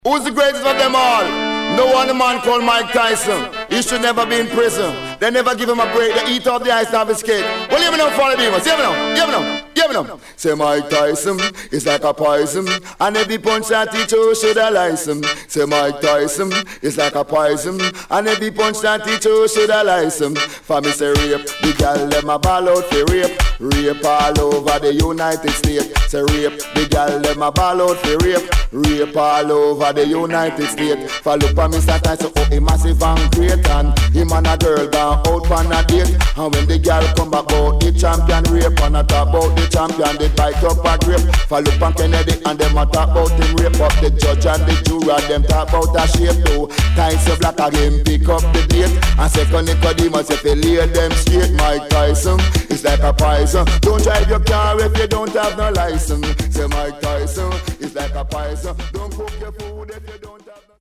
Who's the greatest of them all? No one man called Mike Tyson. He should never be in prison. They never give him a break. They eat off the ice off his cake. Well, give me now, follow me. Give me now. Give me now. Give me now. Say Mike Tyson is like a poison, and every punch that he throws should have license. Say Mike Tyson is like a poison, and every punch that he throws should have license. For me say rape, the girl them a ball out for rape. Rape all over the United States. Say rape, the girl them a ball out for rape. Rape all over the United States. Follow up on Mr. Tyson, oh he massive and great, and him and a girl gone out on a date. And when the girl come back out the champion rape, and I talk about the champion, they bite up a grip. Follow up on Kennedy and them a talk about him rape. Up the judge and the jury, them talk about a shape too. Tyson black again pick up the date, and second Nicodemus if they lay them straight. Mike Tyson is like a poison. Don't drive your car if you don't have no license. Say Mike Tyson is like a poison. Don't cook your food if you don't